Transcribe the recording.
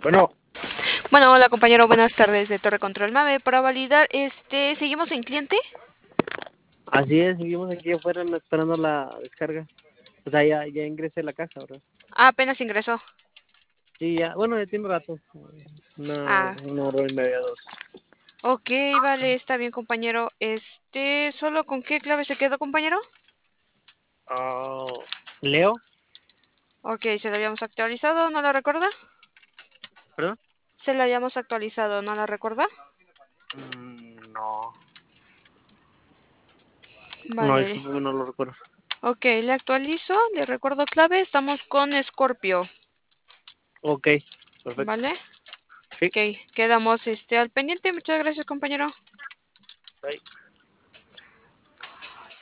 Bueno, Bueno, hola compañero, buenas tardes de Torre Control Mave. Para validar, ¿seguimos en cliente? así es, seguimos aquí afuera esperando la descarga. O sea, ya ingresé a la caja, ¿verdad? Ah, apenas ingresó. Sí, ya, bueno, ya tiene rato. Ah, Una hora y media, dos. ok, vale, está bien compañero. ¿Solo con qué clave se quedó compañero? Ah, ¿Leo? Ok, se la habíamos actualizado, ¿no la recuerda? ¿Perdón? Se la habíamos actualizado, ¿no la recuerda? No, no, Vale, disculpe, no lo recuerdo. ok, le actualizo, le recuerdo clave, estamos con Scorpio, Ok, perfecto. ¿vale? Sí, Ok, quedamos al pendiente, muchas gracias compañero. bye.